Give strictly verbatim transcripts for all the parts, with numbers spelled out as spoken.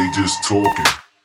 They just talking.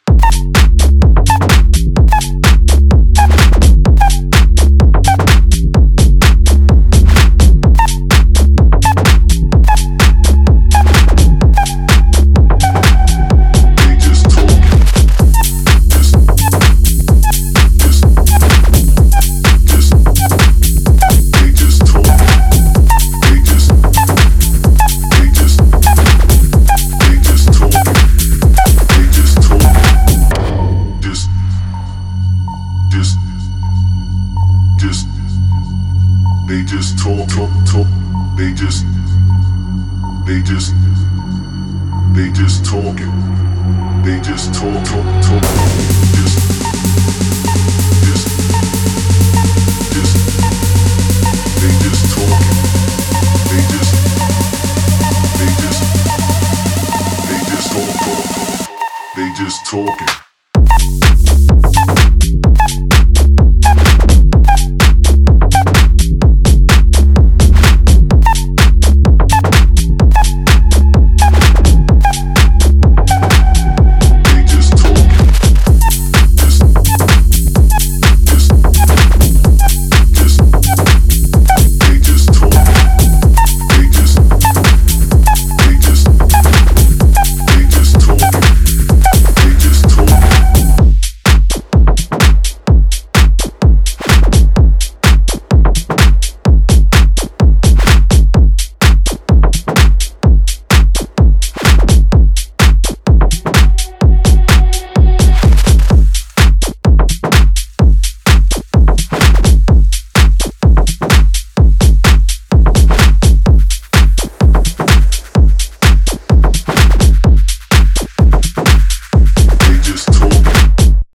They just talk, talk, talk. They just, they just, they just talking. They just talk, talk, talk. Just, just, just. They just talking. They just, they just, they just talk, talk, talk. They just talking.